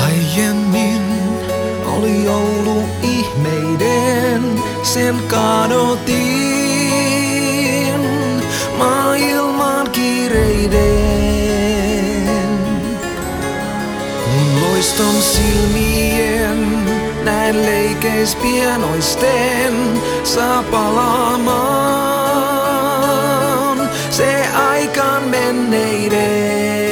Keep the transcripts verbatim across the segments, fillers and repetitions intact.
Aiemmin oli joulu ihmeiden, sen kadotin maailman kiireiden. Kun loiston silmien näen leikeis pienoisten, saa palaamaan se aikaan menneiden.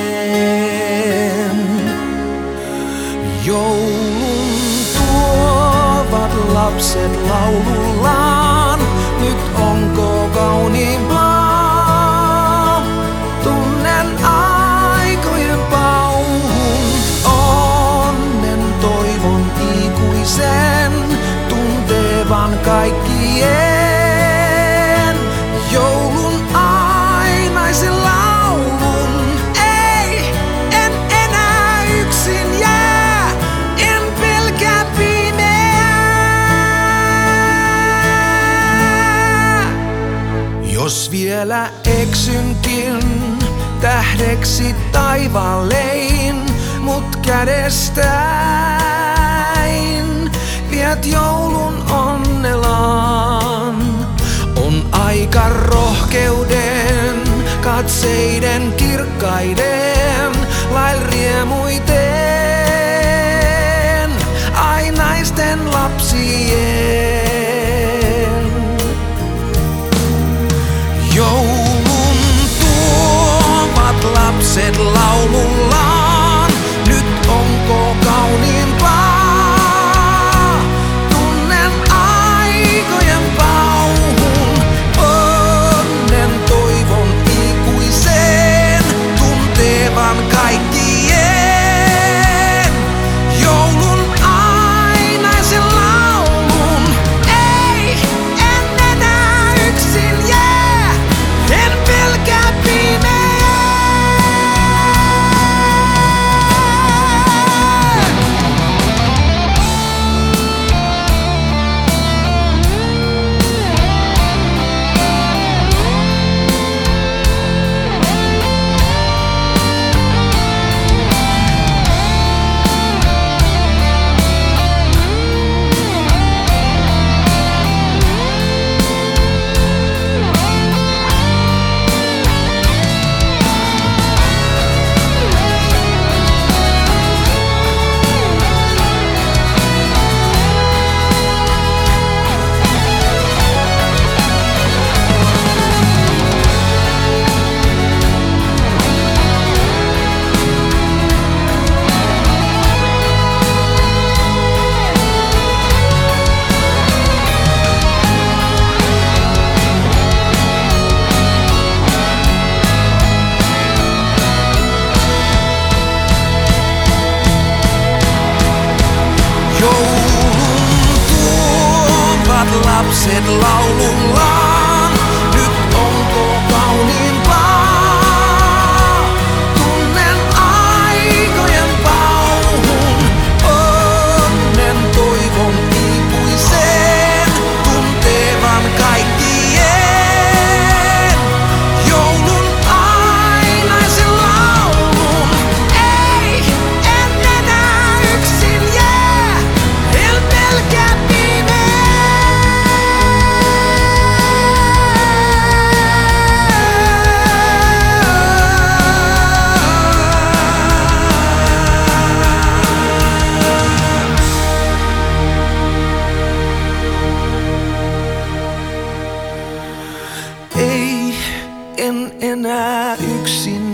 Joulun tuovat lapset laulullaan, nyt onko kauniimpaa? Tunnen aikojen pauhun, onnen toivon ikuisen, tuntevan kaikkien. Joulun ainaisen laulun, ei, en enää yksin jää, en pelkää pimeää. Jos vielä eksynkin tähdeksi taivaallein, mut kädestäin viet joulun onnelaan. On aika rohkeuden, katseiden kirkkaiden, lail riemuiten, ainaisten lapsien. Joulun tuovat lapset laulullaan, nyt onko kauniimpaa? Tunnen aikojen pauhun, onnen toivon ikuisen, tuntevan kaikkien. Joulun ainaisen laulun, ei, en enää yksin jää, en pelkää pimeää. Joulun tuovat lapset laulullaan, nyt onko kauniimpaa? Tunnen aikojen pauhun, onnen toivon ikuisen, tuntevan kaikkien. Joulun ainaisen laulun, ei, en enää yksin jää, en pelkää pimeää. Ei, en enää yksin